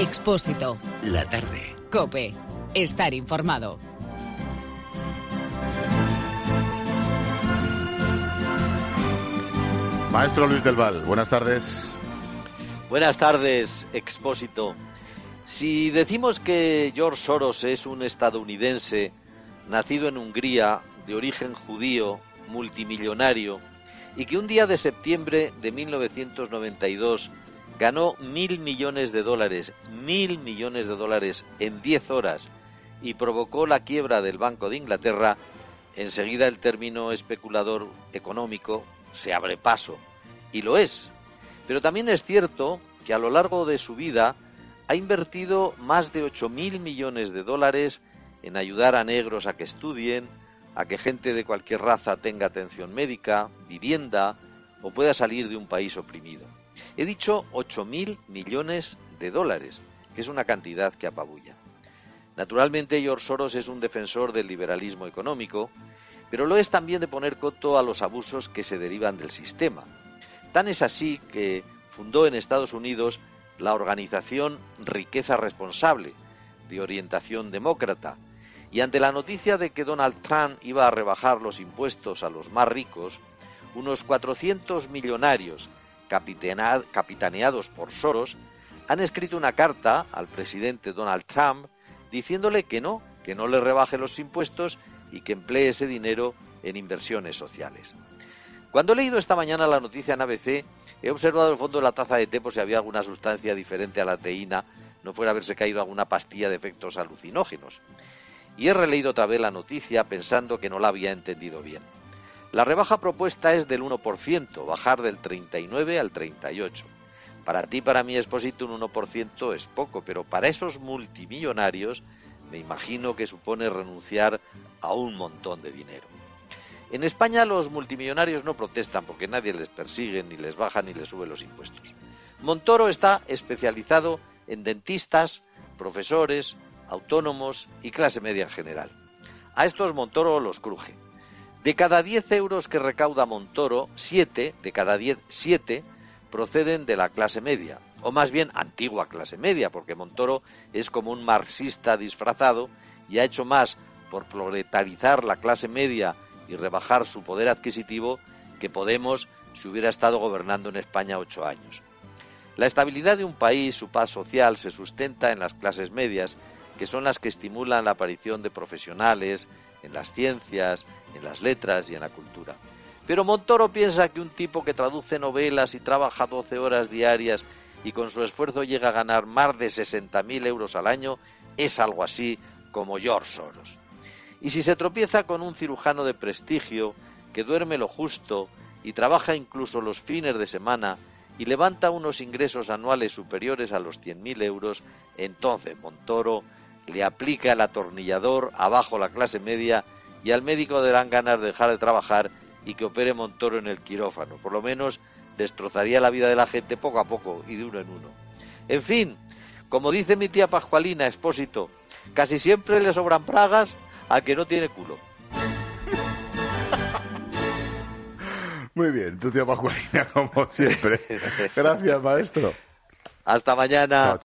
Expósito. La tarde. COPE. Estar informado. Maestro Luis del Val, buenas tardes. Buenas tardes, Expósito. Si decimos que George Soros es un estadounidense nacido en Hungría, de origen judío, multimillonario, y que un día de septiembre de 1992 ganó $1.000 millones, $1.000 millones en 10 horas y provocó la quiebra del Banco de Inglaterra, enseguida el término especulador económico se abre paso, y lo es. Pero también es cierto que a lo largo de su vida ha invertido más de $8.000 millones en ayudar a negros a que estudien, a que gente de cualquier raza tenga atención médica, vivienda o pueda salir de un país oprimido. He dicho $8.000 millones, que es una cantidad que apabulla. Naturalmente, George Soros es un defensor del liberalismo económico, pero lo es también de poner coto a los abusos que se derivan del sistema. Tan es así que fundó en Estados Unidos la organización Riqueza Responsable, de orientación demócrata, y ante la noticia de que Donald Trump iba a rebajar los impuestos a los más ricos, unos 400 millonarios capitaneados por Soros han escrito una carta al presidente Donald Trump diciéndole que no le rebaje los impuestos y que emplee ese dinero en inversiones sociales. Cuando he leído esta mañana la noticia en ABC, he observado el fondo de la taza de té por si había alguna sustancia diferente a la teína, no fuera a haberse caído alguna pastilla de efectos alucinógenos. Y he releído otra vez la noticia pensando que no la había entendido bien. La rebaja propuesta es del 1%, bajar del 39 al 38. Para ti, para mí, Expósito, un 1% es poco, pero para esos multimillonarios me imagino que supone renunciar a un montón de dinero. En España los multimillonarios no protestan porque nadie les persigue, ni les baja, ni les sube los impuestos. Montoro está especializado en dentistas, profesores, autónomos y clase media en general. A estos Montoro los cruje. De cada 10 euros que recauda Montoro, 7 proceden de la clase media, o más bien antigua clase media, porque Montoro es como un marxista disfrazado y ha hecho más por proletarizar la clase media y rebajar su poder adquisitivo que Podemos si hubiera estado gobernando en España 8 años. La estabilidad de un país, su paz social, se sustenta en las clases medias, que son las que estimulan la aparición de profesionales en las ciencias, en las letras y en la cultura. Pero Montoro piensa que un tipo que traduce novelas y trabaja 12 horas diarias y con su esfuerzo llega a ganar más de 60.000 euros al año es algo así como George Soros. Y si se tropieza con un cirujano de prestigio que duerme lo justo y trabaja incluso los fines de semana y levanta unos ingresos anuales superiores a los 100.000 euros, entonces Montoro le aplica el atornillador abajo la clase media y al médico le dan ganas de dejar de trabajar y que opere Montoro en el quirófano. Por lo menos destrozaría la vida de la gente poco a poco y de uno en uno. En fin, como dice mi tía Pascualina, Expósito, casi siempre le sobran bragas al que no tiene culo. Muy bien, tu tía Pascualina, como siempre. Gracias, maestro. Hasta mañana. Chao.